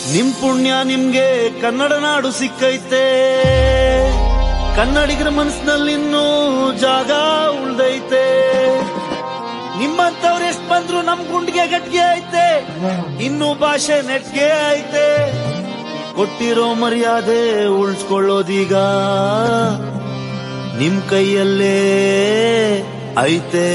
ನಿಮ್ ಪುಣ್ಯ ನಿಮ್ಗೆ ಕನ್ನಡ ನಾಡು ಸಿಕ್ಕೈತೆ, ಕನ್ನಡಿಗರ ಮನಸ್ಸಿನಲ್ಲಿ ಇನ್ನೂ ಜಾಗ ಉಳ್ದೈತೆ. ನಿಮ್ಮಂತವ್ರು ಎಷ್ಟ್ ಬಂದ್ರು ನಮ್ ಗುಂಡಿಗೆ ಗಟ್ಗೆ ಐತೆ, ಇನ್ನೂ ಭಾಷೆ ನೆಟ್ಗೆ ಐತೆ. ಕೊಟ್ಟಿರೋ ಮರ್ಯಾದೆ ಉಳಿಸ್ಕೊಳ್ಳೋದೀಗ ನಿಮ್ ಕೈಯಲ್ಲೇ ಐತೆ.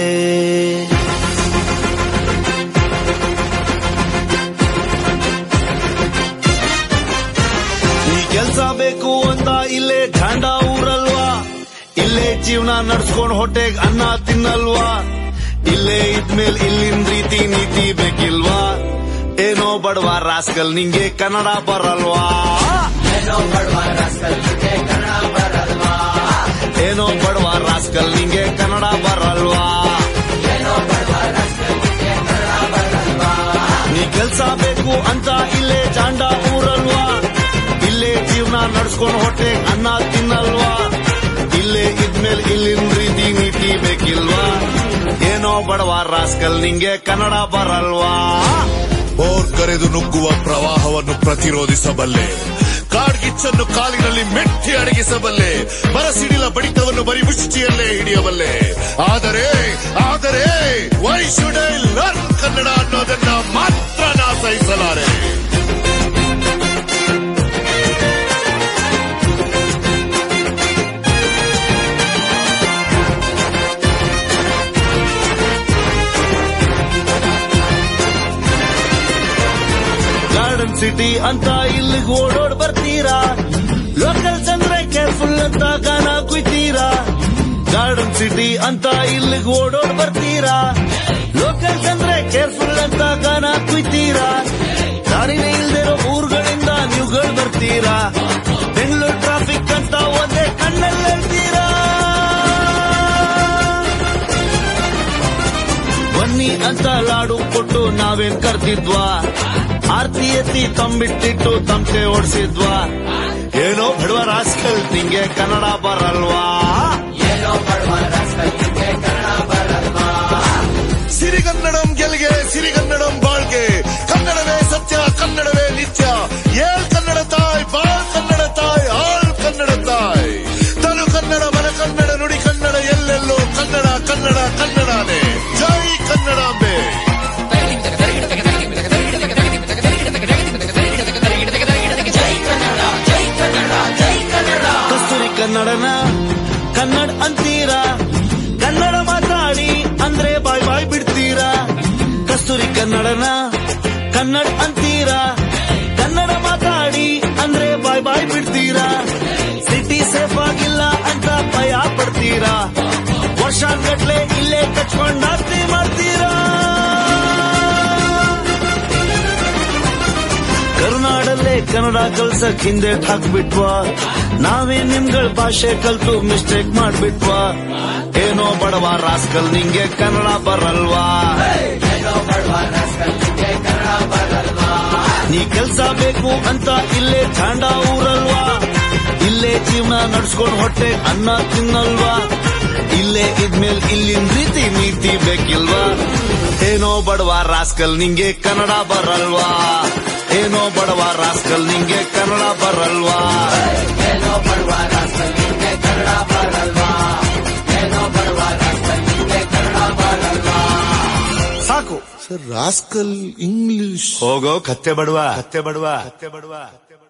ಕೆಲ್ಸ ಬೇಕು ಅಂತ ಇಲ್ಲೇ ಝಾಂಡ ಊರಲ್ವಾ, ಇಲ್ಲೇ ಜೀವನ ನಡ್ಸ್ಕೊಂಡ್ ಹೊಟ್ಟೆಗ್ ಅನ್ನ ತಿನ್ನಲ್ವಾ, ಇಲ್ಲೇ ಇದ್ಮೇಲೆ ಇಲ್ಲಿನ ರೀತಿ ನೀತಿ ಬೇಕಿಲ್ವಾ? ಏನೋ ಬಡವ ರಾಸ್ಕಲ್ ನಿಂಗೆ ಕನ್ನಡ ಬರಲ್ವಾ? ಏನೋ ಬಡವ ರಾಸ್ಕಲ್ ನಿಂಗೆ ಕನ್ನಡ ಬರಲ್ವಾ? ನೀ ಕೆಲ್ಸ ಬೇಕು ಅಂತ ಇಲ್ಲೇ ಝಾಂಡ ಊರಲ್ವಾ, ಇಲ್ಲೇ ಜೀವನ ನಡ್ಸ್ಕೊಂಡ್ ಹೊಟ್ಟೆ ಅನ್ನ ತಿನ್ನಲ್ವಾ, ಇಲ್ಲೇ ಇದ್ಮೇಲೆ ಇಲ್ಲಿನ ರೀತಿ ನೀತಿ ಬೇಕಿಲ್ವಾ? ಏನೋ ಬಡವ ರಾಸ್ಕಲ್ ನಿಂಗೆ ಕನ್ನಡ ಬರಲ್ವಾ? ಬೋರ್ ಕರೆದು ನುಗ್ಗುವ ಪ್ರವಾಹವನ್ನು ಪ್ರತಿರೋಧಿಸಬಲ್ಲೆ, ಕಾಡ್ಗಿಚ್ಚನ್ನು ಕಾಲಿನಲ್ಲಿ ಮೆಟ್ಟಿ ಅಡಗಿಸಬಲ್ಲೆ, ಬರಸಿಡಿಲ ಬಡಿತವನ್ನು ಬರಿ ಮುಷ್ಟಿಯಲ್ಲೇ ಹಿಡಿಯಬಲ್ಲೆ. ಆದರೆ why should I learn Kannada ಅನ್ನೋದನ್ನ ಮಾತ್ರ ನಾ ಸಹಿಸಲಾರೆ. ಗಾರ್ಡನ್ ಸಿಟಿ ಅಂತ ಇಲ್ಲಿಗೆ ಓಡೋಡ್ ಬರ್ತೀರಾ, ಲೋಕಲ್ಸ್ ಅಂದ್ರೆ ಕೇರ್ಫುಲ್ ಅಂತ ಗಾನ ಕುಯ್ತೀರಾ. ಗಾರ್ಡನ್ ಸಿಟಿ ಅಂತ ಇಲ್ಲಿಗೆ ಓಡೋಡ್ ಬರ್ತೀರಾ, ಲೋಕಲ್ಸ್ ಅಂದ್ರೆ ಕೇರ್ಫುಲ್ ಅಂತ ಗಾನ ಕುಯ್ತೀರಾ. ದಾರಿನೇ ಇಲ್ದಿರೋ ಊರುಗಳಿಂದ ನೀವುಗಳು ಬರ್ತೀರಾ, ಬೆಂಗಳೂರು ಟ್ರಾಫಿಕ್ ಅಂತ ಒಂದೇ ಕಣ್ಣಲ್ಲಿ ಹೇಳ್ತೀರಾ. ಬನ್ನಿ ಅಂತ ಲಾಡು ಕೊಟ್ಟು ನಾವೇನ್ ಕರ್ತಿದ್ವಾ, ಆರ್ತಿ ಎತ್ತಿ ತಂಬಿಟ್ಟಿಟ್ಟು ತಮಟೆ ಓಡಿಸಿದ್ವಾ? ಏನೋ ಬಡವ ರಾಸ್ಕಲ್ ನಿಂಗೆ ಕನ್ನಡ ಬರಲ್ವಾ? ಸಿರಿಗನ್ನಡಂ ಗೆಲ್ಗೆ ಸಿರಿಗನ್ನಡಂ ಬಾಳ್ಗೆ, ಕನ್ನಡವೇ ಸತ್ಯ ಕನ್ನಡವೇ ನಿತ್ಯ. ಏಳ್ ಕನ್ನಡ ತಾಯ್ ಬಾಳ್ ಕನ್ನಡ ತಾಯ್ ಆಳ್ ಕನ್ನಡ ತಾಯ್. ತನು ಕನ್ನಡ ಮನ ಕನ್ನಡ ನುಡಿ ಕನ್ನಡ ಎಲ್ಲೆಲ್ಲೋ ಕನ್ನಡ ಕನ್ನಡ ಕನ್ನಡನೇ. ಜೈ ಕನ್ನಡಾಂಬೆ. ಕಸ್ತೂರಿ ಕನ್ನಡನ ಕನ್ನಡ ಅಂತೀರಾ, ಕನ್ನಡ ಮಾತಾಡಿ ಅಂದ್ರೆ ಬಾಯ್ ಬಾಯ್ ಬಿಡ್ತೀರಾ. ಕಸ್ತೂರಿ ಕನ್ನಡನ ಕನ್ನಡ ಅಂತೀರಾ, ಕನ್ನಡ ಮಾತಾಡಿ ಅಂದ್ರೆ ಬಾಯ್ ಬಾಯ್ ಬಿಡ್ತೀರಾ. ಸಿಟಿ ಸೇಫ್ ಆಗಿಲ್ಲ ಅಂತ ಭಯ ಪಡ್ತೀರಾ, ವರ್ಷಾನ್ಗಟ್ಲೆ ಇಲ್ಲೇ ಕಚ್ಕೊಂಡ್ ಆಸ್ತಿ ಮಾಡ್ತೀರಾ. ಕರ್ನಾಡಲ್ಲೇ ಕನ್ನಡ ಕಲ್ಸಕ್ ಹಿಂದೆ ಹಾಕ್ಬಿಟ್ವಾ, ನಾವೇ ನಿಮ್ಗಳ ಭಾಷೆ ಕಲ್ತು ಮಿಸ್ಟೇಕ್ ಮಾಡ್ಬಿಟ್ವಾ. ಏನೋ ಬಡವ ರಾಸ್ಕಲ್ ನಿಂಗೆ ಕನ್ನಡ ಬರಲ್ವಾ? ನೀ ಕೆಲ್ಸ ಬೇಕು ಅಂತ ಇಲ್ಲೇ ಝಾಂಡ ಊರಲ್ವಾ, ಇಲ್ಲೇ ಜೀವನ ನಡ್ಸ್ಕೊಂಡ್ ಹೊಟ್ಟೆ ಅನ್ನ ತಿನ್ನಲ್ವಾ, ಇಲ್ಲೇ ಇದ್ಮೇಲೆ ಇಲ್ಲಿನ ರೀತಿ ನೀತಿ ಬೇಕಿಲ್ವಾ? ಏನೋ ಬಡವ ರಾಸ್ಕಲ್ ನಿಂಗೆ ಕನ್ನಡ ಬರಲ್ವಾ? ಏನೋ ಬಡವ ರಾಸ್ಕಲ್ ನಿಂಗೆ ಕನ್ನಡ ಬರಲ್ವಾ? ಏನೋ ಬಡವ ರಾಸ್ಕಲ್ ನಿಂಗೆ ಕನ್ನಡ ಬರಲ್ವಾ? ಏನೋ ಬಡವ ರಾಸ್ಕಲ್ ನಿಂಗೆ ಕನ್ನಡ ಬರಲ್ವಾ? ಸಾಕು ಸರ್, ರಾಸ್ಕಲ್ ಇಂಗ್ಲಿಷ್. ಹೋಗೋ ಕತ್ತೆ ಬಡವ.